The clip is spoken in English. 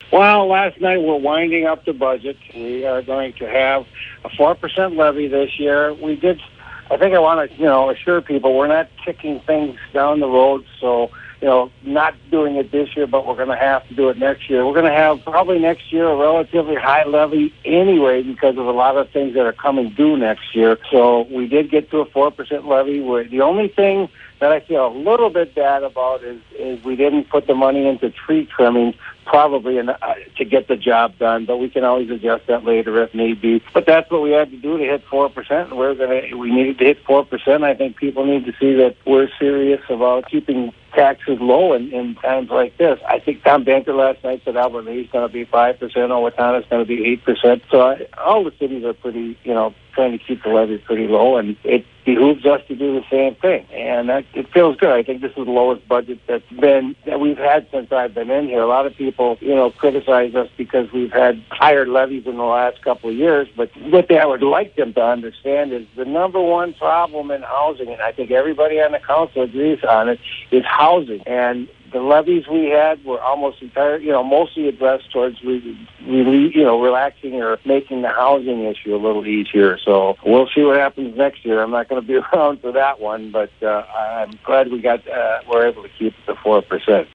Well, last night we're winding up the budget. We are going to have a 4% levy this year. I think I want to, assure people we're not kicking things down the road. So, not doing it this year, but we're going to have to do it next year. We're going to have probably next year a relatively high levy anyway because of a lot of things that are coming due next year. So we did get to a 4% levy. The only thing that I feel a little bit bad about is we didn't put the money into tree trimming probably to get the job done, but we can always adjust that later if need be. But that's what we had to do to hit 4%. We needed to hit 4%. I think people need to see that we're serious about keeping taxes low in times like this. I think Tom Banker last night said Albert Lee's going to be 5%, Owatonna is going to be 8%. So all the cities are pretty, trying to keep the levy pretty low, and it behooves us to do the same thing. And it feels good. I think this is the lowest budget that we've had since I've been in here. A lot of people, criticize us because we've had higher levies in the last couple of years. But what I would like them to understand is the number one problem in housing, and I think everybody on the council agrees on it, is housing. And the levies we had were almost mostly addressed towards relaxing or making the housing issue a little easier. So we'll see what happens next year. I'm not going to be around for that one, but I'm glad we're able to keep it to 4%.